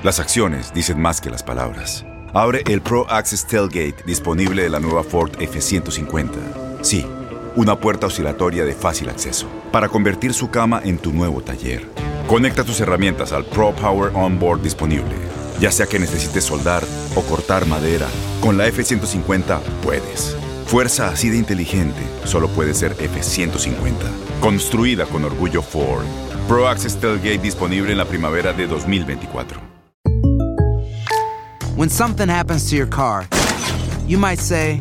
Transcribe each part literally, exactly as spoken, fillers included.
Las acciones dicen más que las palabras. Abre el Pro Access Tailgate disponible de la nueva Ford F ciento cincuenta. Sí, una puerta oscilatoria de fácil acceso para convertir su cama en tu nuevo taller. Conecta tus herramientas al Pro Power Onboard disponible. Ya sea que necesites soldar o cortar madera, con la F ciento cincuenta puedes. Fuerza así de inteligente solo puede ser F ciento cincuenta. Construida con orgullo Ford. Pro Access Tailgate disponible en la primavera de dos mil veinticuatro. When something happens to your car, you might say,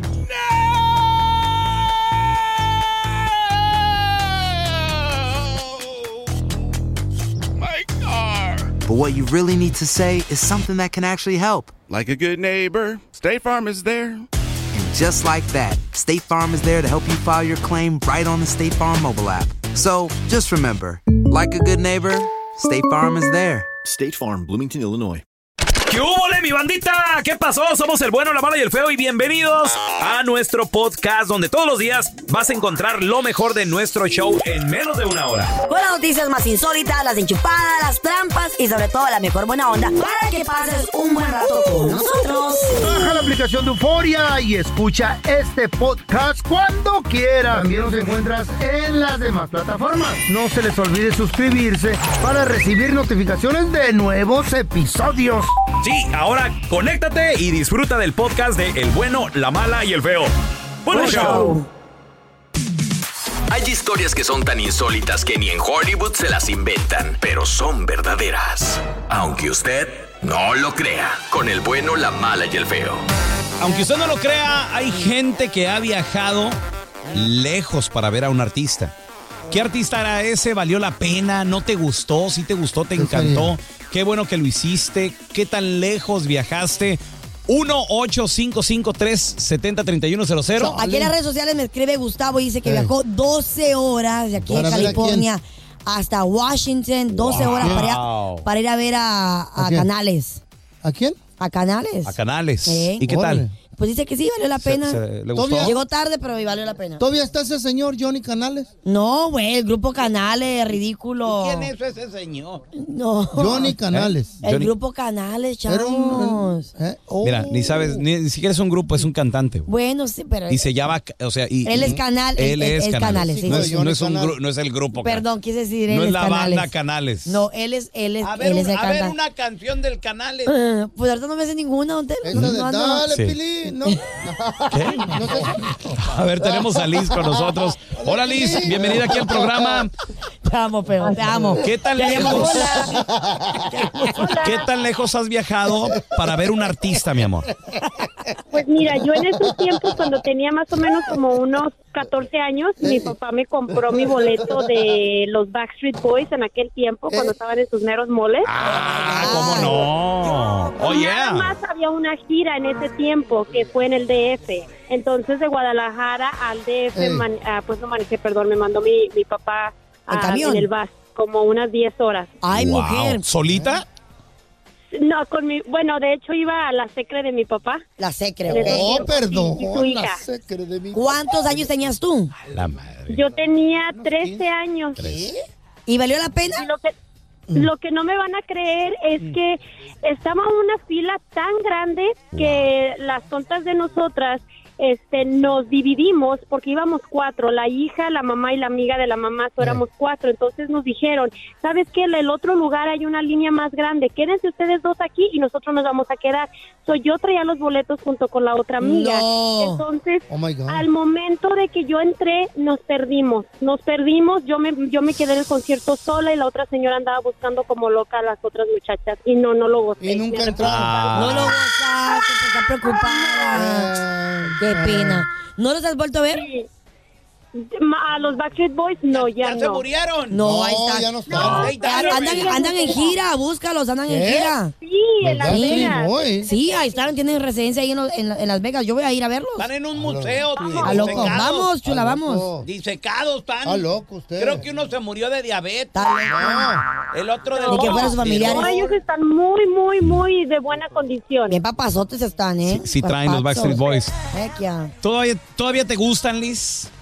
My car! but what you really need to say is something that can actually help. Like a good neighbor, State Farm is there. And just like that, State Farm is there to help you file your claim right on the State Farm mobile app. So just remember, like a good neighbor, State Farm is there. State Farm, Bloomington, Illinois. ¿Qué húbole, mi bandita? ¿Qué pasó? Somos el bueno, la mala y el feo y bienvenidos a nuestro podcast donde todos los días vas a encontrar lo mejor de nuestro show en menos de una hora. Con las noticias más insólitas, las enchupadas, las trampas y sobre todo la mejor buena onda para que pases un buen rato con nosotros. Baja la aplicación de Euforia y escucha este podcast cuando quieras. También nos encuentras en las demás plataformas. No se les olvide suscribirse para recibir notificaciones de nuevos episodios. Sí, ahora conéctate y disfruta del podcast de El Bueno, la Mala y el Feo. ¡Buen show! Hay historias que son tan insólitas que ni en Hollywood se las inventan, pero son verdaderas. Aunque usted no lo crea, con El Bueno, la Mala y el Feo. Aunque usted no lo crea, hay gente que ha viajado lejos para ver a un artista. ¿Qué artista era ese? ¿Valió la pena? ¿No te gustó? ¿Sí te gustó? ¿Te encantó? Qué bueno que lo hiciste. ¿Qué tan lejos viajaste? uno ocho cinco cinco tres siete cero tres uno cero cero. Aquí en las redes sociales me escribe Gustavo y dice que viajó doce horas de aquí de California hasta Washington. doce Wow. horas para ir a, para ir a ver a, a, ¿A quién? Canales. ¿A quién? A Canales. A Canales. Sí. ¿Y qué tal? Pues dice que sí, valió la pena. Se- se- ¿le gustó? Llegó tarde, pero valió la pena. ¿Todavía está ese señor Johnny Canales? No, güey, el grupo Canales, ridículo. ¿Quién es ese señor? No. Johnny Canales. El Johnny- grupo Canales, Era chavos. un... ¿eh? Oh. Mira, ni sabes, ni, ni siquiera es un grupo, es un cantante. güey. Bueno, sí, pero... Y se llama, o sea, y, Él es Canal- Él él- es él- él Canales, sí. No es, Johnny no es un Canales. gru- no es el grupo. Perdón, quise decir él No es es la Canales. banda Canales. No, él es, él es, A ver, él es un- el a ver cantante. una canción del Canales. Ah, pues ahorita no me hace ninguna, don Telo. Esa de No, no. dale, Sí. Pili. No. ¿Qué? No sé. A ver, tenemos a Liz con nosotros. Hola, Liz, bienvenida aquí al programa. Te amo, feo, te amo. ¿Qué tan Te amo. lejos? Hola. ¿Qué tan lejos has viajado para ver un artista, mi amor? Pues mira, yo en esos tiempos, cuando tenía más o menos como unos catorce años, mi papá me compró mi boleto de los Backstreet Boys en aquel tiempo, cuando estaban en sus meros moles. Ah, ¿cómo no? Oh, Nada yeah. más había una gira en ese tiempo que fue en el D F. Entonces, de Guadalajara al D F, Eh. man- ah, pues no manejé, perdón, me mandó mi, mi papá ¿En ah, camión? en el bus, como unas diez horas. Ay, Wow. mujer. ¿Solita? No, con mi, bueno, de hecho iba a la secre de mi papá. La secre, En ese ¿ok? Oh, tiempo, perdón. y su hija. La secre de mi... ¿Cuántos años tenías tú? La madre. Yo tenía trece años. ¿Y valió la pena? Y lo que, lo que no me van a creer es que estaba una fila tan grande que las tontas de nosotras este, nos dividimos porque íbamos cuatro, la hija, la mamá y la amiga de la mamá, so éramos cuatro. Entonces nos dijeron, ¿sabes qué? En el otro lugar hay una línea más grande, quédense ustedes dos aquí y nosotros nos vamos a quedar. So, yo traía los boletos junto con la otra amiga. No. Entonces, Oh, my God. al momento de que yo entré, nos perdimos. Nos perdimos, yo me yo me quedé en el concierto sola y la otra señora andaba buscando como loca a las otras muchachas. Y no, no lo gocé. Y nunca Me entraron. Ah. No lo gozaste, pues está preocupada. Qué pena. ¿No los has vuelto a ver? Sí. Ma- A los Backstreet Boys, no, ya, se no. murieron. No, No, ahí están. ya no están. Ahí Ah, están. Andan, andan en gira, búscalos, andan en ¿Qué? gira. Sí, en Las Backstreet Vegas. Boys. Sí, ahí están, tienen residencia ahí en, los- en la- en Las Vegas. Yo voy a ir a verlos. Están en un museo. A loco. disecados. Vamos, chula, Ah, vamos. loco. Disecados están. Está loco usted. Creo que uno se murió de diabetes. Está loco. El otro de Ni que fueran sus familiares. No, ellos están muy, muy, muy de buena condición. Bien papazotes están, ¿eh? Sí, sí traen los Papazos. Backstreet Boys. Heck yeah. ¿Todavía, ¿Todavía te gustan, Liz?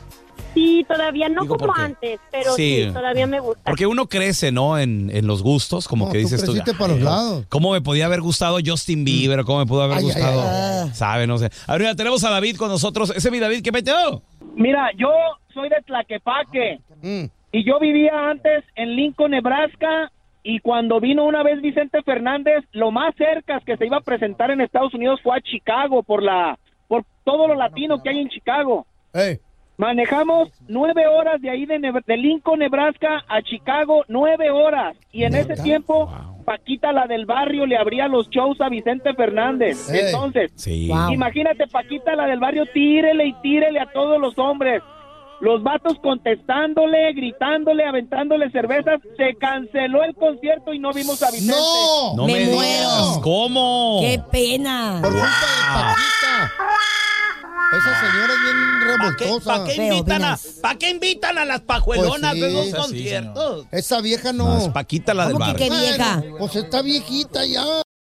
Sí, todavía no Digo, como porque- antes, pero Sí. sí, todavía me gusta. Porque uno crece, ¿no? En, en los gustos, como No, que tú dices tú. creciste para los "Ay, lados". ¿Cómo me podía haber gustado Justin Bieber? ¿Cómo me pudo haber Ay, ay, gustado? ay. ¿Sabe? No sé. Ahora tenemos a David con nosotros. Ese es mi David, ¿qué metió? Mira, yo soy de Tlaquepaque Mm. y yo vivía antes en Lincoln, Nebraska, y cuando vino una vez Vicente Fernández, lo más cerca que se iba a presentar en Estados Unidos fue a Chicago por la por todo lo latino que hay en Chicago. Hey. Manejamos nueve horas de ahí de, Ne- de Lincoln, Nebraska a Chicago, nueve horas. Y en ese tiempo, Paquita, la del barrio, le abría los shows a Vicente Fernández. Hey. Entonces, Sí. Wow. imagínate, Paquita, la del barrio, tírele y tírele a todos los hombres. Los vatos contestándole, gritándole, aventándole cervezas. Se canceló el concierto y no vimos a Vicente. ¡No! No Me me, muero. digas. ¿Cómo? ¡Qué pena! Por culpa de Paquita. Esa señora es bien revoltosa. ¿Para qué, Feo, invitan a, Vinas. ¿pa' qué invitan a las pajuelonas Pues sí. de esos Sí, conciertos? Esa vieja no. No, es Paquita la del ¿Cómo que barrio. qué vieja? Bueno, pues está viejita ya.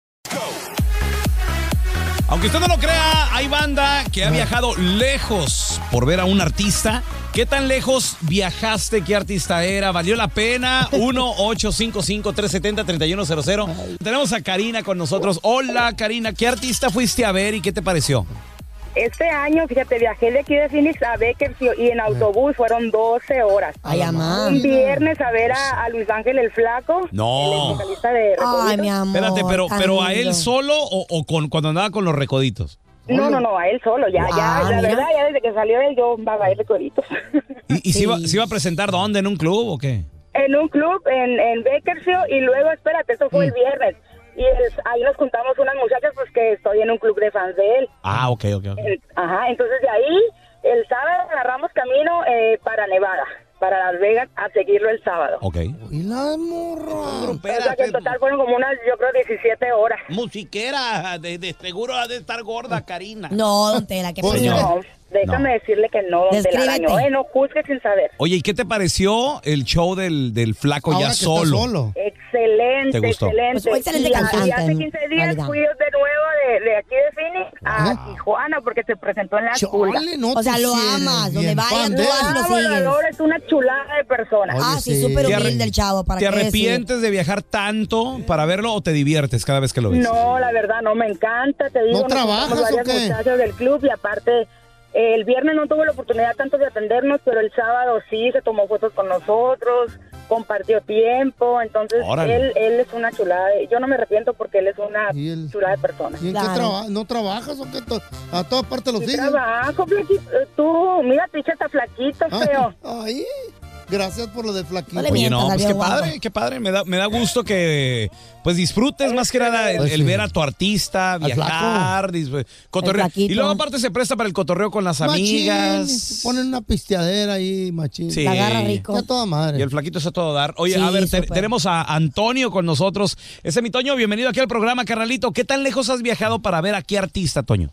Aunque usted no lo crea, hay banda que ha viajado lejos por ver a un artista. ¿Qué tan lejos viajaste? ¿Qué artista era? ¿Valió la pena? uno ocho cinco cinco, tres siete cero, tres uno cero cero. Tenemos a Karina con nosotros. Hola, Karina. ¿Qué artista fuiste a ver y qué te pareció? Este año, fíjate, viajé de aquí de Phoenix a Bakersfield y en autobús fueron doce horas. Ay, amá. Un viernes a ver a, a Luis Ángel el Flaco, No. el vocalista de Ay, Recoditos. mi amor. Espérate, pero, tan pero a él lindo. solo o, o con, cuando andaba con los recoditos. No, no, no, a él solo, ya, ya, Ah, la mira. verdad, ya desde que salió él, yo va a ir Recoditos. ¿Y, y se, Sí. iba, se iba a presentar dónde? ¿En un club o qué? En un club en, en Bakersfield y luego, espérate, eso fue el viernes. Y el- ahí nos juntamos unas muchachas, pues que estoy en un club de fans de él. Ah, ok, ok, ok. El- ajá, entonces de ahí, el sábado agarramos camino eh, para Nevada, para Las Vegas, a seguirlo el sábado. Ok. Y la morra. O sea que en total fueron como unas, yo creo, diecisiete horas. Musiquera, de, de seguro ha de estar gorda, Karina. No, don Tela, qué Pues, pena. No, déjame decirle que no, don Descríbete. Telaraño, eh, no juzgue sin saber. Oye, ¿y qué te pareció el show del, del flaco Ahora ya que está solo? solo. Excelente, ¿Te gustó? excelente. Pues, excelente y, a- cantante, y hace quince días realidad. fui de nuevo de, de aquí de Phoenix a Ajá. Tijuana porque se presentó en la escuela. Chole, no O sea, te lo sienes amas, donde bien vaya fan tú de él. vas y lo Ah, sigues. Volador es una chulada de persona. Oye, Ah, sí, sí. súper ¿Te arre- humilde el chavo. ¿Para ¿Te qué decir? arrepientes de viajar tanto para verlo o te diviertes cada vez que lo ves? No, la verdad, no me encanta, te digo. ¿No nos trabajas juntamos varias o qué? muchachas del club y aparte, eh, el viernes no tuve la oportunidad tanto de atendernos, pero el sábado sí, se tomó fotos con nosotros, compartió tiempo, entonces Órale. él él es una chulada. de- Yo no me arrepiento porque él es una Y él- chulada de persona. ¿Y en Claro. qué trabajas? ¿No trabajas o qué? To- A todas partes los Sí sigues. trabajo, flaquito. Eh, Tú, mira, picha, está flaquito, feo. Ay, gracias por lo de flaquito. No le Oye, mientas, no, pues salió qué guapo. padre, qué padre. Me da, me da gusto que pues disfrutes más que nada el, Pues el sí. ver a tu artista, Al viajar, dis- cotorrear. flaquito. Y luego aparte se presta para el cotorreo con las Machín, amigas. ponen una pisteadera ahí, machín. Sí. La agarra rico. Ya toda madre. Y el flaquito es a todo dar. Oye, Sí, a ver, te- súper. tenemos a Antonio con nosotros. Ese es mi Toño, bienvenido aquí al programa, carnalito. ¿Qué tan lejos has viajado para ver a qué artista, Toño?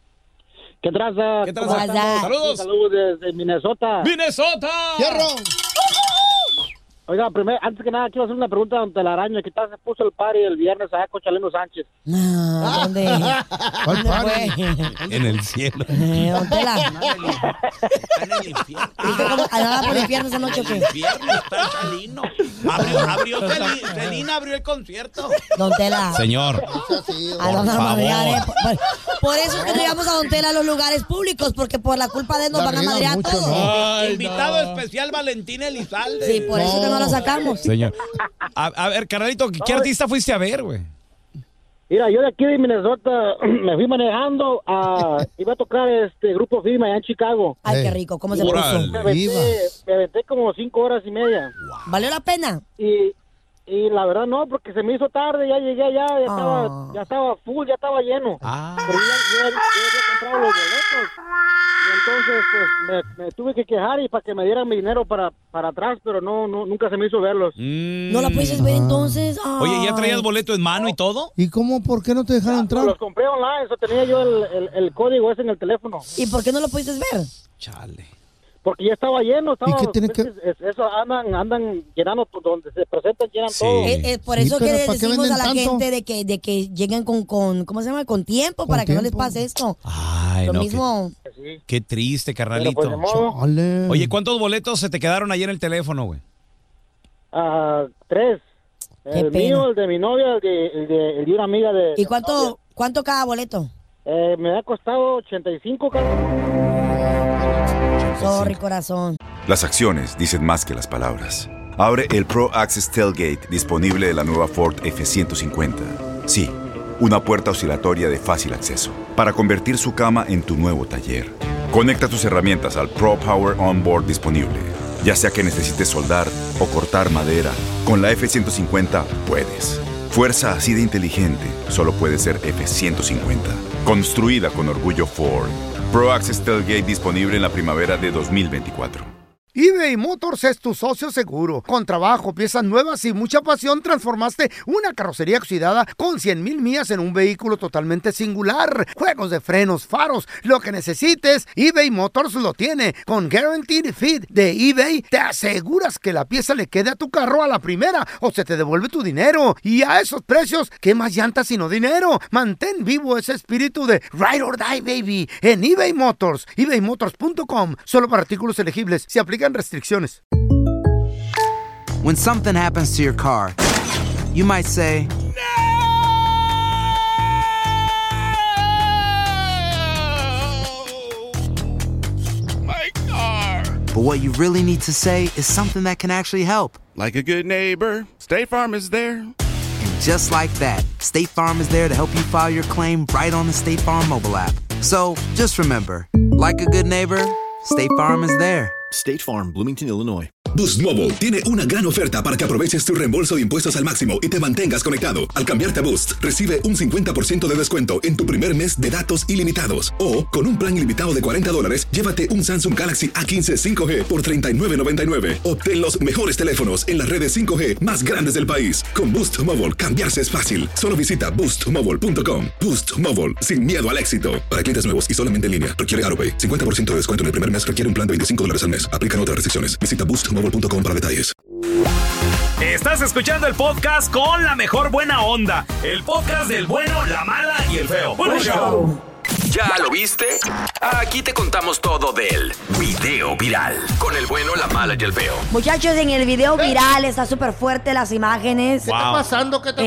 ¿Qué traza? ¿Qué ¿Cómo traza? estás? Saludos. Saludos desde Minnesota. ¡Minnesota! ¡Fierro! Oiga, primero, antes que nada, quiero hacer una pregunta a don Telaraño. ¿Qué tal se puso el party el viernes allá con Chalino Sánchez? No, ¿dónde? ¿Cuál ¿Dónde party? fue? En el cielo. Eh, don Tela. Está en el infierno. ¿Viste cómo andaba por el infierno esa noche o El qué? infierno está Chalino. Abrió, abrió Celina, Celina abrió el concierto. Don Tela. Señor. A don Por madrear, eh. favor. Por, por eso es que no llevamos a Don Tela a los lugares públicos, porque por la culpa de él nos La van a riegan madrear mucho, todos. ¿no? Ay, Invitado no. especial Valentín Elizalde. Sí, por eso que no la sacamos. Señor. A, a ver, carnalito, ¿qué artista fuiste a ver, güey? Mira, yo de aquí de Minnesota me fui manejando a... Iba a tocar este grupo Firma allá en Chicago. Ay, qué Eh. rico, ¿cómo se Órale. puso? Me aventé, Viva. me aventé como cinco horas y media. ¿Valió la pena? Y, y la verdad no, porque se me hizo tarde, ya llegué allá, ya, Ah. estaba, ya estaba full, ya estaba lleno. Ah. Pero ya, ya- ya había comprado los boletos. Y entonces pues me, me tuve que quejar y para que me dieran mi dinero para, para atrás, pero no, no nunca se me hizo verlos. ¿No la pudiste ver entonces? Mm. Oye, ¿ya traías Ay. boleto en mano y todo? ¿Y cómo? ¿Por qué no te dejaron entrar? Los compré online, eso tenía yo el, el, el código ese en el teléfono. ¿Y por qué no lo pudiste ver? Chale. porque ya estaba lleno. Estaba, ¿Y qué tiene que...? es- Eso andan, andan llenando por donde se presentan, llenan Sí. todo. Es, es por Sí, eso pero que ¿para les qué decimos venden a la tanto? gente de que, de que lleguen con, con, ¿cómo se llama? Con tiempo Con para que no les tiempo. pase esto. Ay, Lo no, mismo. Qué, qué triste, Pero carnalito. pues, de modo, Chale. Oye, ¿cuántos boletos se te quedaron ahí en el teléfono, güey? ah, tres. Qué El pena. mío, el de mi novia, el de, el de, el de una amiga de... ¿Y de cuánto, novia. cuánto cada boleto? Eh, me ha costado ochenta y cinco, cabrón. Sorry, corazón. Las acciones dicen más que las palabras. Abre el Pro Access Tailgate disponible de la nueva Ford F ciento cincuenta. Sí, una puerta oscilatoria de fácil acceso para convertir su cama en tu nuevo taller. Conecta tus herramientas al Pro Power Onboard disponible. Ya sea que necesites soldar o cortar madera, con la F ciento cincuenta puedes. Fuerza así de inteligente solo puede ser F ciento cincuenta. Construida con orgullo Ford. Pro Access Tailgate disponible en la primavera de dos mil veinticuatro. eBay Motors es tu socio seguro. Con trabajo, piezas nuevas y mucha pasión, transformaste una carrocería oxidada con cien mil millas en un vehículo totalmente singular. Juegos de frenos, faros, lo que necesites, eBay Motors lo tiene. Con Guaranteed Fit de eBay, te aseguras que la pieza le quede a tu carro a la primera o se te devuelve tu dinero. Y a esos precios, ¿qué más llantas sino dinero? Mantén vivo ese espíritu de Ride or Die, baby, en eBay Motors. eBay Motors punto com. Solo para artículos elegibles. Se aplican restricciones. When something happens to your car, you might say, My car. but what you really need to say is something that can actually help. Like a good neighbor, State Farm is there. And just like that, State Farm is there to help you file your claim right on the State Farm mobile app. So just remember, like a good neighbor, State Farm is there. State Farm, Bloomington, Illinois. Boost Mobile tiene una gran oferta para que aproveches tu reembolso de impuestos al máximo y te mantengas conectado. Al cambiarte a Boost, recibe un cincuenta por ciento de descuento en tu primer mes de datos ilimitados. O, con un plan ilimitado de cuarenta dólares, llévate un Samsung Galaxy A quince cinco G por treinta y nueve noventa y nueve. Obtén los mejores teléfonos en las redes cinco G más grandes del país. Con Boost Mobile, cambiarse es fácil. Solo visita boost mobile punto com. Boost Mobile, sin miedo al éxito. Para clientes nuevos y solamente en línea, requiere AutoPay. cincuenta por ciento de descuento en el primer mes requiere un plan de veinticinco dólares al mes. Aplican otras restricciones. Visita boost mobile punto com para detalles. Estás escuchando el podcast con la mejor buena onda. El podcast del bueno, la mala y el feo. ¡Buen show! ¿Ya lo viste? Aquí te contamos todo del video viral. Con el bueno, la mala y el feo. Muchachos, en el video viral está súper fuerte las imágenes. ¿Qué está pasando? ¿Qué está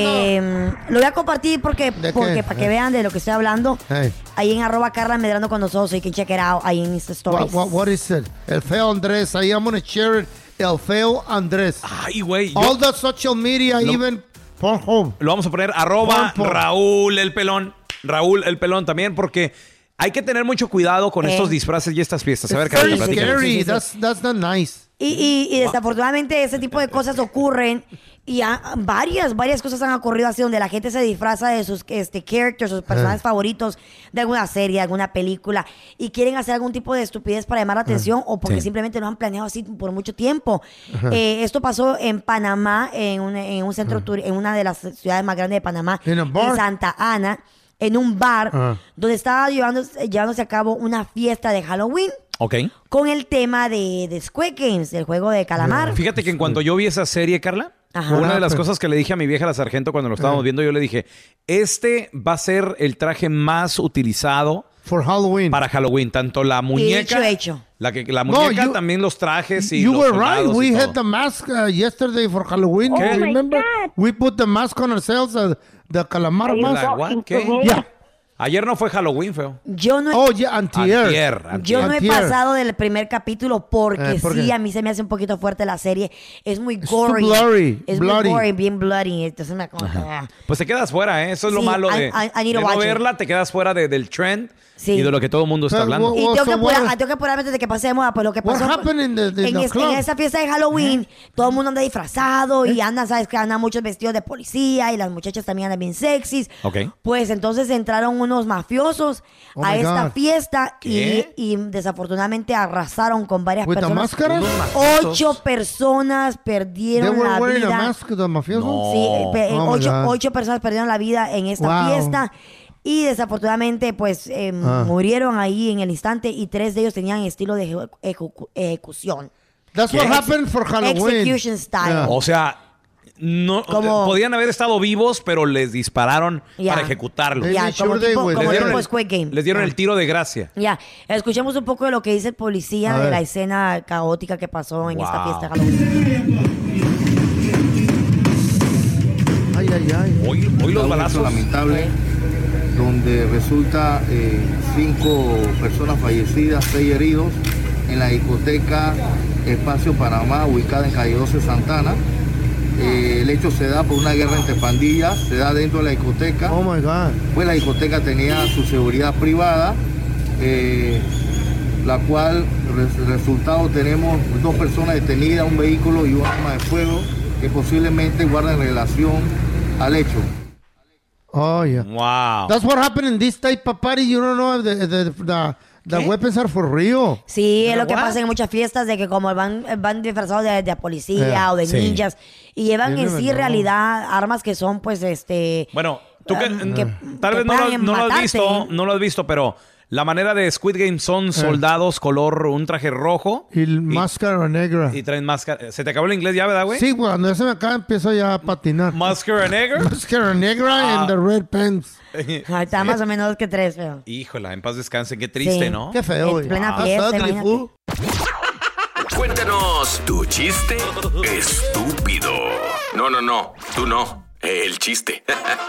Eh, lo voy a compartir porque, ¿De porque qué? para que vean de lo que estoy hablando. Hey. Ahí en arroba Carla Medrano con nosotros. So you can check it out ahí en Insta Stories. What, what, what is it? El feo Andrés. Ahí I'm gonna share it. El feo Andrés. Ay, güey. All the social media, Lo- even Pornhub. Lo vamos a poner arroba Pornhub. Raúl el pelón. Raúl el pelón también, porque hay que tener mucho cuidado con Eh. estos disfraces y estas fiestas. A ver, It's very Carla, platícanos. scary. Sí, sí, sí. That's, that's not nice. Y, y, y desafortunadamente ese tipo de cosas ocurren y ha- varias, varias cosas han ocurrido así donde la gente se disfraza de sus este, characters, sus personajes Eh. favoritos de alguna serie, alguna película y quieren hacer algún tipo de estupidez para llamar la atención o porque Sí. simplemente lo han planeado así por mucho tiempo. Ajá. Eh, esto pasó en Panamá, en un, en un centro, turi- en una de las ciudades más grandes de Panamá, In a bar? en Santa Ana, en un bar Ajá. donde estaba llevándose, llevándose a cabo una fiesta de Halloween. Ok. Con el tema de, de Squid Games, del juego de calamar. Fíjate que en cuando yo vi esa serie, Carla, Ajá. una de las Ah, pues. cosas que le dije a mi vieja la sargento cuando lo estábamos viendo, yo le dije, este va a ser el traje más utilizado For Halloween. para Halloween. Tanto la muñeca, Hecho, hecho. La, que, la No, muñeca, you- también los trajes y You los were right. soldados y We todo. had the mask uh, yesterday for Halloween. Oh, my Remember? God. We put the mask on ourselves, uh, the calamar Are you mask. La- what? talking ¿Qué? to me? Yeah. Ayer no fue Halloween, feo. Yo no, Oh, yeah, antier. Antier, yo antier. no he Antier. pasado del primer capítulo porque Eh, ¿por sí, qué? a mí se me hace un poquito fuerte la serie. Es muy It's too gory. blurry, Es bloody. muy gory, bien bloody. Entonces me como que, ah. Pues te quedas fuera, ¿eh? Eso es lo Sí, malo I- de, I- I need to de no watch it. verla, te quedas fuera de- del trend Sí. y de lo que todo el mundo está Pero, hablando. Y Oh, tengo que, so apurar, what- tengo que apurarme antes de que pase de moda, pues lo que What pasó happened in the- in en, the es- club? en esa fiesta de Halloween, todo el mundo anda disfrazado y anda, sabes que andan muchos vestidos de policía y las muchachas también andan bien sexys. Ok. Pues entonces entraron unos mafiosos Oh a my esta God. fiesta y, ¿Qué? y desafortunadamente arrasaron con varias With the personas. máscara? Ocho personas They perdieron were la wearing a vida. mask, the mafiosos? No. Sí, pe- Oh my ocho, God. ocho personas perdieron la vida en esta Wow. fiesta. y desafortunadamente pues eh, Ah. murieron ahí en el instante y tres de ellos tenían estilo de ejecu- ejecu- ejecución. That's what happened for Halloween. Execution style. Yeah. O sea, no Como- podían haber estado vivos, pero les dispararon Ya. para ejecutarlos. Ya, como sure they tipo, would. como Les dieron, tipo el, Squid Game. les dieron Ya. el tiro de gracia. Ya, escuchemos un poco de lo que dice el policía A de ver. la escena caótica que pasó en Wow. esta fiesta de Halloween. Ay, ay, ay. Hoy, hoy los Un balazos. hecho lamentable donde resulta eh, cinco personas fallecidas, seis heridos en la discoteca Espacio Panamá, ubicada en calle doce Santana. Eh, el hecho se da por una guerra entre pandillas, se da dentro de la discoteca. Oh my God. Pues la discoteca tenía su seguridad privada, eh, la cual res- resultado tenemos dos personas detenidas, un vehículo y un arma de fuego que posiblemente guardan relación al hecho. Oh, yeah. Wow. That's what happened in this type of party. You don't know if the, the, the, the weapons are for real. Sí, es lo que What? pasa en muchas fiestas de que como van, van disfrazados de, de policía Yeah, o de sí. ninjas y llevan You en never sí know. realidad armas que son pues este... Bueno, tú que, um, que- tal que vez no lo, puedan no lo has matarte. visto, no lo has visto, pero la manera de Squid Game son soldados color un traje rojo Y el máscara negra. y traen máscara. ¿Se te acabó el inglés ya, verdad, güey? Sí, cuando ya se me acaba empiezo ya a patinar. Máscara negra. Máscara negra Ah. and the red pants. Ahí está más o menos que tres, feo. Híjola, en paz descanse, qué triste, Sí. ¿no? Qué feo, En güey. plena Ah, fiesta, ugly, imagínate. fool. Cuéntanos tu chiste estúpido. No, no, no, tú no. El chiste.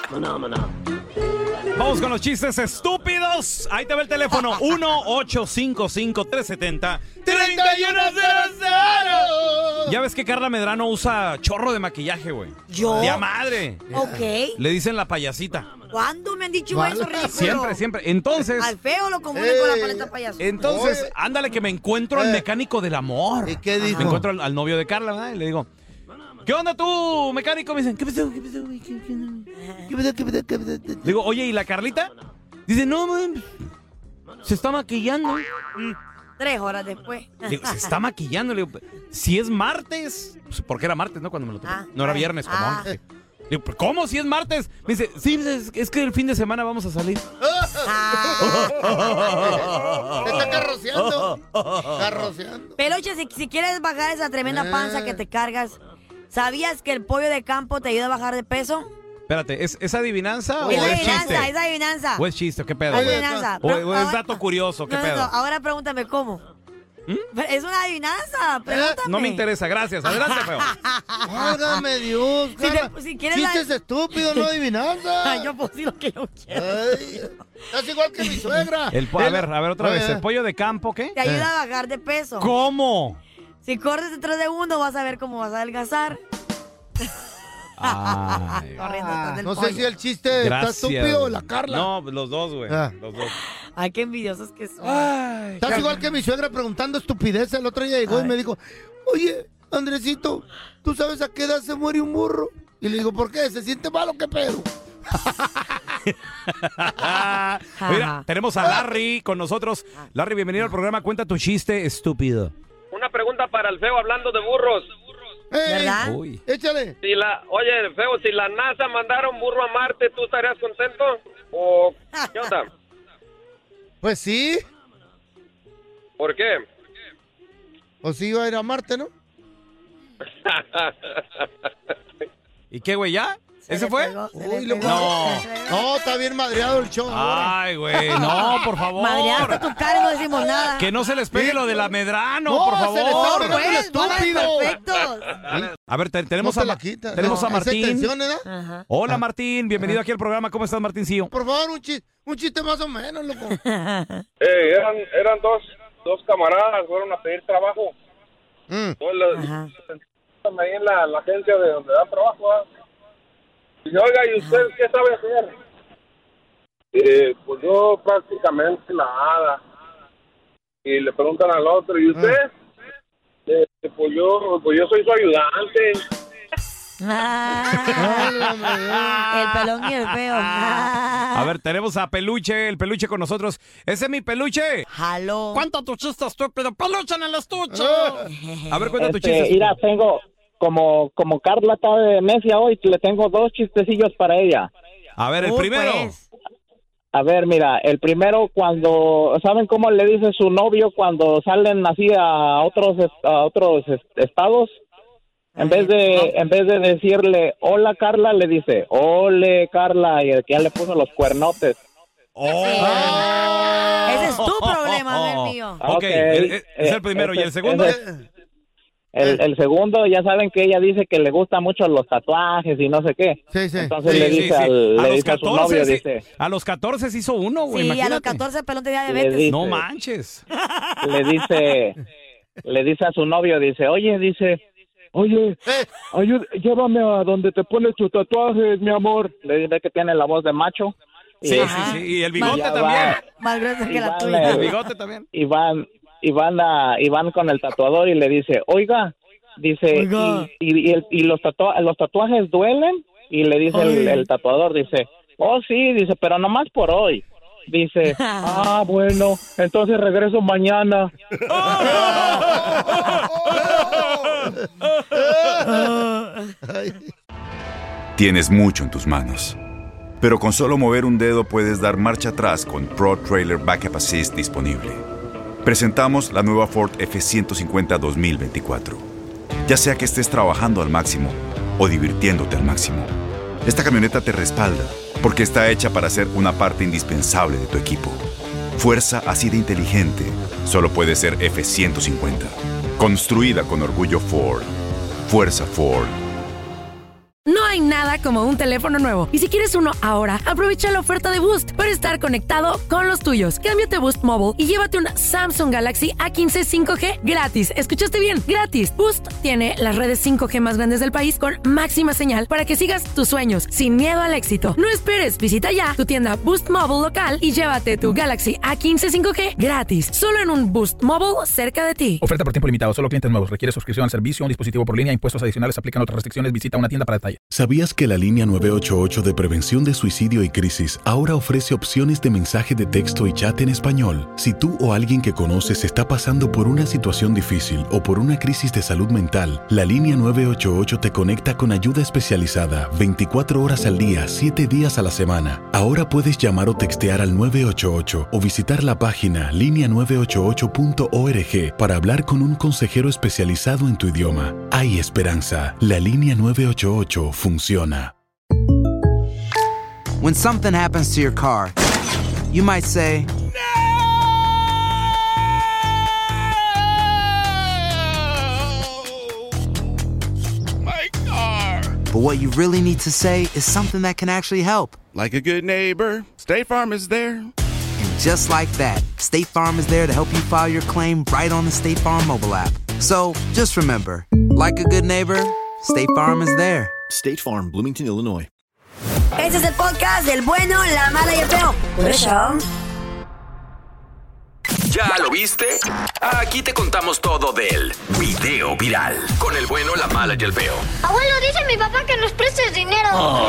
Vamos con los chistes estúpidos. Ahí te va el teléfono. uno ocho cinco cinco tres siete cero tres uno cero cero. Ya ves que Carla Medrano usa chorro de maquillaje, güey. ¿Yo? De a madre. Ok. Le dicen la payasita. ¿Cuándo me han dicho ¿Cuál? eso, ridículo? Siempre, siempre. Entonces, Al feo lo confunden Ey. con la paleta payaso. entonces, Oye. ándale que me encuentro al Eh. mecánico del amor. ¿Y qué dijo? Me encuentro al, al novio de Carla, ¿verdad? Y le digo, ¿qué onda tú, mecánico? Me dicen, ¿qué pasó? ¿Qué pasó, güey? ¿Qué- qué no? ¿Qué pasó? ¿Qué pasó? ¿Qué pasó? Le digo, oye, ¿y la Carlita? Dice, no, man, se está maquillando. Tres horas después. Le digo, se está maquillando. Le digo, si es martes, pues, porque era martes, ¿no? Cuando me lo tomé. Ah, no era ah, viernes como ah. antes. Le digo, ¿cómo si es martes? Me dice, sí, es, es que el fin de semana vamos a salir. Ah. Te está carroceando. Carroceando. Peluche, si, si quieres bajar esa tremenda panza que te cargas, ¿sabías que el pollo de campo te ayuda a bajar de peso? Espérate, ¿es, ¿es adivinanza o Es es adivinanza, chiste? es adivinanza. ¿O es chiste? ¿Qué pedo? Es güey? adivinanza. ¿O, Pero o es ahora- dato curioso? ¿Qué No, no, pedo? no, ahora pregúntame cómo. Pero es una adivinanza, pregúntame. No me interesa, gracias. Adelante, feo. Válgame Dios, Si Carla. te- si quieres Chistes la- estúpidos, no adivinanza. Ay, yo puedo decir lo que yo quiero. Ay, estás igual que mi suegra. El po- a ver, a ver otra Oye, vez. ¿El pollo de campo qué? Te ayuda a bajar de peso. ¿Cómo? Si corres en tres segundos vas a ver cómo vas a adelgazar. Ay, Corriendo detrás del No sé pollo. si el chiste gracias. está estúpido o la Carla. No, los dos, güey. Ah. Los dos. Ay, qué envidiosos que son. Estás igual que mi suegra preguntando estupideces. El otro día llegó y me dijo, oye, Andresito, ¿tú sabes a qué edad se muere un burro? Y le digo, ¿por qué? ¿Se siente malo? ¿Qué pedo? Mira, tenemos a Larry con nosotros. Larry, bienvenido al programa. Cuenta tu chiste estúpido. Una pregunta para el feo hablando de burros. Ey, ¿Verdad? Uy. Échale. Si la, oye, feo, si la NASA mandara un burro a Marte, ¿tú estarías contento? ¿O qué onda? Pues sí. ¿Por qué? O si iba a ir a Marte, ¿no? ¿Y qué, güey, ya? Se ¿Ese le fue? pegó, se Uy, le lo- pegó, No. se le pegó. No, está bien madreado el show. ahora. Ay, güey, no, por favor. Madreaste tu cara y no decimos nada. Que no se les pegue lo de la Medrano, No, por se le está favor. pegando el Pues, van estúpido. perfectos. A ver, te- tenemos, No a, te la Ma- quitas. tenemos No, a esa Martín. extensión, ¿eh? Ajá. Hola, Martín. Bienvenido aquí al programa. ¿Cómo estás, Martíncillo? Por favor, un chiste, un chiste más o menos, loco. Eh, eran, eran dos, dos camaradas, fueron a pedir trabajo. Mm. Entonces, la- Ajá. están ahí en la, la agencia de donde dan trabajo. ¿verdad? Dice, oiga, ¿y usted qué sabe hacer? Eh, pues yo prácticamente nada. Y le preguntan al otro, ¿y usted? Eh, pues yo, pues yo soy su ayudante. Ah, el pelón y el feo. A ver, tenemos a Peluche, el Peluche con nosotros. ¡Ese es mi Peluche! Jaló. ¡Cuánto tu chiste estúpido! ¡Peluche en el estuche! A ver, cuenta tu Este, chiste. mira, tengo, como, como Carla está de necia hoy, le tengo dos chistecillos para ella. A ver, el Uy, primero. pues. A ver, mira, el primero cuando, ¿saben cómo le dice su novio cuando salen así a otros a otros estados? En vez de en vez de decirle hola Carla, le dice ole Carla, y el que ya le puso los cuernotes. Oh. Ese es tu problema, no el mío. Ok, Okay. es, es el primero. Ese, ¿Y el segundo? ese, el, el segundo, ya saben que ella dice que le gustan mucho los tatuajes y no sé qué. Sí, sí. Entonces Sí, le sí, dice, sí. al, A le los dice a su catorce, novio, sí. dice... A los catorce se hizo uno, güey. Sí, imagínate. a los catorce pelón tenía Le diabetes. dice- No manches. le dice le dice a su novio, dice, oye, dice, oye, ayú- llévame a donde te pones tus tatuajes, mi amor. Le dice que tiene la voz de macho. Sí, sí, sí. Y el bigote ya también. va- Más gruesa que y la van tuya. el- El bigote también. y van y van a y van con el tatuador y le dice, oiga, dice, Oiga. y, y, y el- y los tatua- los tatuajes duelen, y le dice el, el tatuador, dice, oh sí, dice, pero nomás por hoy. Dice, ah, bueno, entonces regreso mañana. Tienes mucho en tus manos, pero con solo mover un dedo puedes dar marcha atrás con Pro Trailer Backup Assist disponible. Presentamos la nueva Ford F ciento cincuenta dos mil veinticuatro. Ya sea que estés trabajando al máximo o divirtiéndote al máximo, esta camioneta te respalda porque está hecha para ser una parte indispensable de tu equipo. Fuerza así de inteligente solo puede ser F ciento cincuenta. Construida con orgullo Ford. Fuerza Ford. No hay nada como un teléfono nuevo. Y si quieres uno ahora, aprovecha la oferta de Boost para estar conectado con los tuyos. Cámbiate a Boost Mobile y llévate un Samsung Galaxy A quince cinco G gratis. ¿Escuchaste bien? Gratis. Boost tiene las redes cinco G más grandes del país con máxima señal para que sigas tus sueños sin miedo al éxito. No esperes, visita ya tu tienda Boost Mobile local y llévate tu Galaxy A quince cinco G gratis. Solo en un Boost Mobile cerca de ti. Oferta por tiempo limitado, solo clientes nuevos. Requiere suscripción al servicio, un dispositivo por línea, impuestos adicionales, aplican otras restricciones. Visita una tienda para detalle. ¿Sabías que la línea nueve ocho ocho de prevención de suicidio y crisis ahora ofrece opciones de mensaje de texto y chat en español? Si tú o alguien que conoces está pasando por una situación difícil o por una crisis de salud mental, la línea nueve ocho ocho te conecta con ayuda especializada veinticuatro horas al día, siete días a la semana. Ahora puedes llamar o textear al nueve ocho ocho o visitar la página línea nueve ocho ocho punto org para hablar con un consejero especializado en tu idioma. Hay esperanza. La línea nueve ocho ocho funciona. When something happens to your car, you might say, My car. but what you really need to say is something that can actually help. Like a good neighbor, State Farm is there. And just like that, State Farm is there to help you file your claim right on the State Farm mobile app. So just remember, like a good neighbor, State Farm is there. State Farm, Bloomington, Illinois. Este es el podcast del bueno, la mala y el feo. Por eso. ¿Ya lo viste? Aquí te contamos todo del video viral. Con el bueno, la mala y el feo. Abuelo, dice mi papá que nos prestes dinero.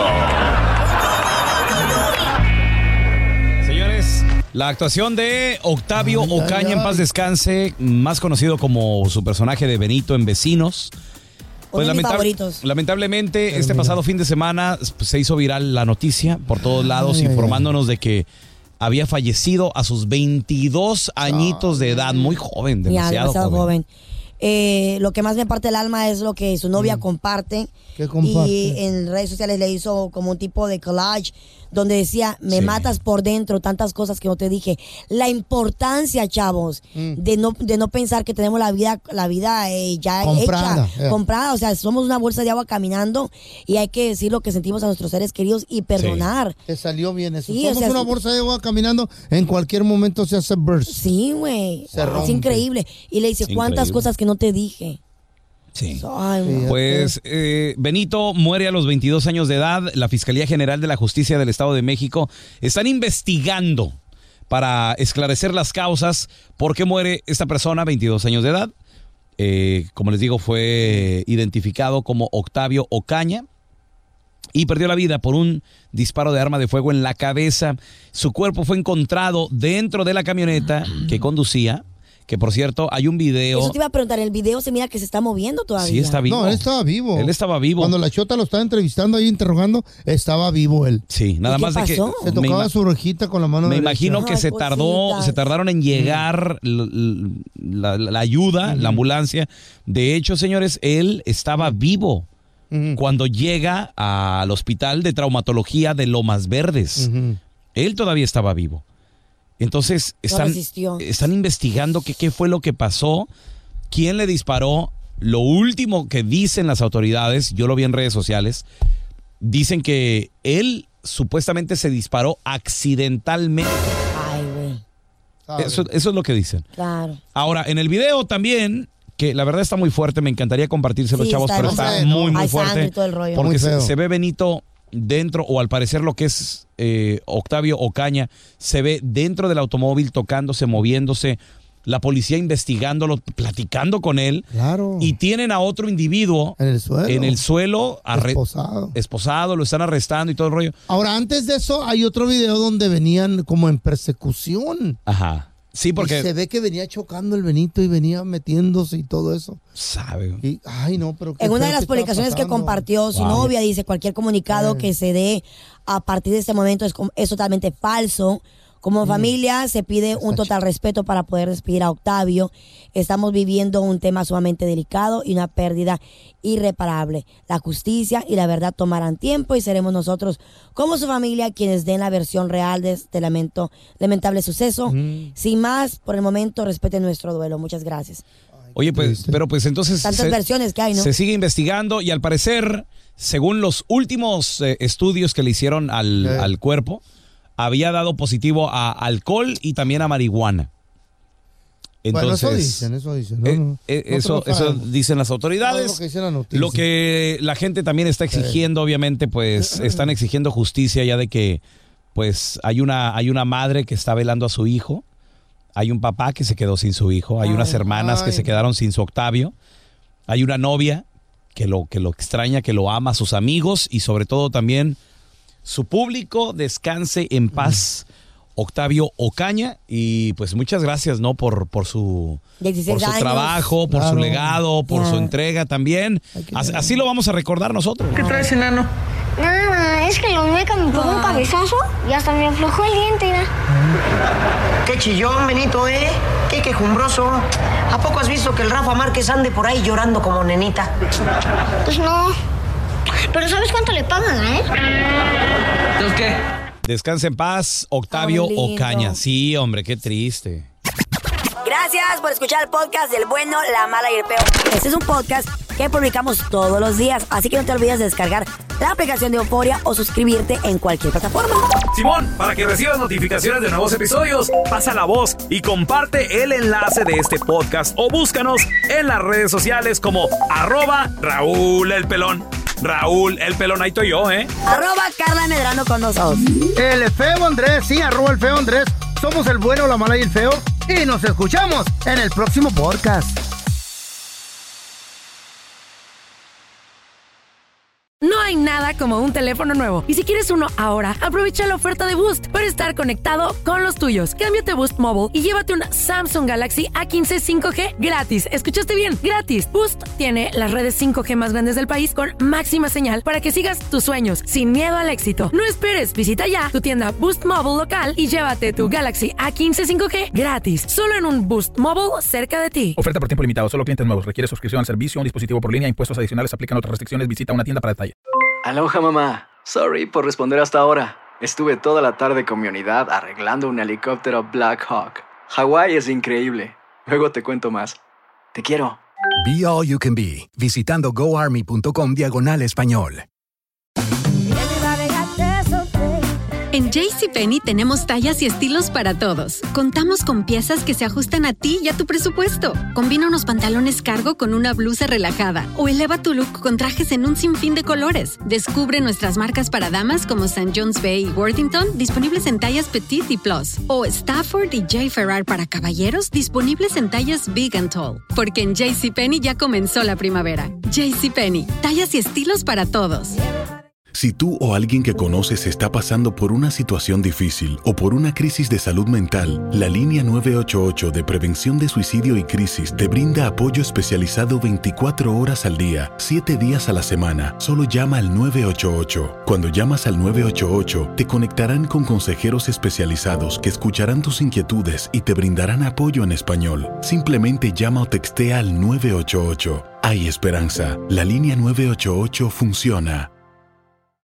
Señores, la actuación de Octavio Ocaña, en paz descanse, más conocido como su personaje de Benito en Vecinos. Uno de mis lamenta- favoritos. lamentablemente, este pasado fin de semana pues, se hizo viral la noticia por todos lados, Ay, ay, informándonos de que había fallecido a sus veintidós añitos de edad, muy joven, Ya, demasiado, demasiado joven. joven. Eh, lo que más me parte el alma es lo que su novia comparte. ¿Qué comparte? Y en redes sociales le hizo como un tipo de collage donde decía, me Sí. matas por dentro, tantas cosas que no te dije. La importancia, chavos, Mm. de no de no pensar que tenemos la vida la vida eh, ya Comprada, hecha, eh. comprada. O sea, somos una bolsa de agua caminando y hay que decir lo que sentimos a nuestros seres queridos y perdonar. Te salió bien eso. Sí, Somos o sea, una sí. bolsa de agua caminando, en cualquier momento se hace burst. Sí, güey. Se Es rompe. increíble. Y le dice, Es ¿cuántas increíble. cosas que no te dije? Sí. Ay, no. Pues eh, Benito muere a los veintidós años de edad. La Fiscalía General de la Justicia del Estado de México están investigando para esclarecer las causas por qué muere esta persona, veintidós años de edad. Eh, como les digo, fue identificado como Octavio Ocaña y perdió la vida por un disparo de arma de fuego en la cabeza. Su cuerpo fue encontrado dentro de la camioneta que conducía, que por cierto, hay un video. Eso te iba a preguntar, el video se mira que se está moviendo todavía. Sí, está vivo. No, él estaba vivo. Él estaba vivo. Cuando la chota lo estaba entrevistando ahí, interrogando, estaba vivo él. Sí, nada más de que... Se tocaba su orejita con la mano Me derecha. imagino que Ay, se tardó, cositas. se tardaron en llegar l- l- la, la ayuda, la ambulancia. De hecho, señores, él estaba vivo cuando llega al hospital de traumatología de Lomas Verdes. Él todavía estaba vivo. Entonces, están, resistió. están investigando qué, qué fue lo que pasó, quién le disparó. Lo último que dicen las autoridades, yo lo vi en redes sociales, dicen que él supuestamente se disparó accidentalmente. Ay, güey. Eso, eso es lo que dicen. Claro. Ahora, en el video también, que la verdad está muy fuerte, me encantaría compartírselo, Sí, chavos, está pero demasiado. está muy, muy Hay sangre fuerte. y todo el rollo. Porque Muy se, feo. se ve Benito dentro, o al parecer lo que es eh, Octavio Ocaña, se ve dentro del automóvil tocándose, moviéndose, la policía investigándolo, platicando con él. Claro. Y tienen a otro individuo En el suelo. en el suelo, arre- Esposado. esposado, lo están arrestando y todo el rollo. Ahora, antes de eso, hay otro video donde venían como en persecución. Ajá. Sí, porque... Y se ve que venía chocando el Benito y venía metiéndose y todo eso. Sabe. Y, ay, no, pero qué En una feo de las que estaba publicaciones que pasando. compartió su Wow. novia, dice cualquier comunicado Eh. que se dé a partir de este momento es, com- es totalmente falso. Como familia se pide un total respeto para poder despedir a Octavio. Estamos viviendo un tema sumamente delicado y una pérdida irreparable. La justicia y la verdad tomarán tiempo y seremos nosotros como su familia quienes den la versión real de este lamento, lamentable suceso. Sin más, por el momento respeten nuestro duelo. Muchas gracias. Oye, pues, pero pues entonces... Tantas versiones que hay, ¿no? Se sigue investigando y al parecer, según los últimos eh, estudios que le hicieron al, Eh. al cuerpo, había dado positivo a alcohol y también a marihuana. Entonces, bueno, eso dicen, eso dicen. No, eh, no, eh, no eso, te lo eso sabemos. dicen las No, autoridades. lo que dice la noticia. Lo que la gente también está exigiendo, obviamente, pues están exigiendo justicia ya de que pues hay una, hay una madre que está velando a su hijo, hay un papá que se quedó sin su hijo, hay Ay, unas hermanas que ay. se quedaron sin su Octavio, hay una novia que lo, que lo extraña, que lo ama, sus amigos y sobre todo también su público. Descanse en paz, Octavio Ocaña, y pues muchas gracias, ¿no? Por, por su, dieciséis por su años. trabajo, por su Claro. legado, por Ya. su entrega también. Así, así lo vamos a recordar nosotros. ¿Qué traes, enano? Nada, es que la muñeca me pegó un cabezazo y hasta me aflojó el diente, mira. Qué chillón, Benito, ¿eh? Qué quejumbroso. ¿A poco has visto que el Rafa Márquez ande por ahí llorando como nenita? Pues no. Pero ¿sabes cuánto le pagan a él? ¿Entonces qué? Descanse en paz, Octavio Ay, lindo. Ocaña. Sí, hombre, qué triste. Gracias por escuchar el podcast del bueno, la mala y el peor. Este es un podcast que publicamos todos los días, así que no te olvides de descargar la aplicación de Euforia o suscribirte en cualquier plataforma. Simón, para que recibas notificaciones de nuevos episodios, pasa la voz y comparte el enlace de este podcast o búscanos en las redes sociales como arroba Raúl el Pelón. Raúl el Pelón, ahí estoy yo, ¿eh? Arroba Carla Medrano con nosotros. El feo Andrés, sí, arroba el feo Andrés. Somos el bueno, la mala y el feo. Y nos escuchamos en el próximo podcast. No hay nada como un teléfono nuevo. Y si quieres uno ahora, aprovecha la oferta de Boost para estar conectado con los tuyos. Cámbiate a Boost Mobile y llévate un Samsung Galaxy A quince cinco G gratis. ¿Escuchaste bien? Gratis. Boost tiene las redes cinco G más grandes del país con máxima señal para que sigas tus sueños sin miedo al éxito. No esperes, visita ya tu tienda Boost Mobile local y llévate tu Galaxy A quince cinco G gratis. Solo en un Boost Mobile cerca de ti. Oferta por tiempo limitado. Solo clientes nuevos. Requiere suscripción al servicio. Un dispositivo por línea. Impuestos adicionales. Aplican otras restricciones. Visita una tienda para detalle. Aloha, mamá. Sorry por responder hasta ahora. Estuve toda la tarde con mi unidad arreglando un helicóptero Black Hawk. Hawái es increíble. Luego te cuento más. Te quiero. Be All You Can Be, visitando goarmy.com diagonal español. En JCPenney tenemos tallas y estilos para todos. Contamos con piezas que se ajustan a ti y a tu presupuesto. Combina unos pantalones cargo con una blusa relajada o eleva tu look con trajes en un sinfín de colores. Descubre nuestras marcas para damas como Saint John's Bay y Worthington, disponibles en tallas Petite y Plus. O Stafford y J. Ferrar para caballeros, disponibles en tallas Big and Tall. Porque en JCPenney ya comenzó la primavera. JCPenney, tallas y estilos para todos. Si tú o alguien que conoces está pasando por una situación difícil o por una crisis de salud mental, la línea nueve ocho ocho de prevención de suicidio y crisis te brinda apoyo especializado veinticuatro horas al día, siete días a la semana. Solo llama al nueve ocho ocho. Cuando llamas al nueve ocho ocho, te conectarán con consejeros especializados que escucharán tus inquietudes y te brindarán apoyo en español. Simplemente llama o textea al nueve ocho ocho. Hay esperanza. La línea nueve ocho ocho funciona.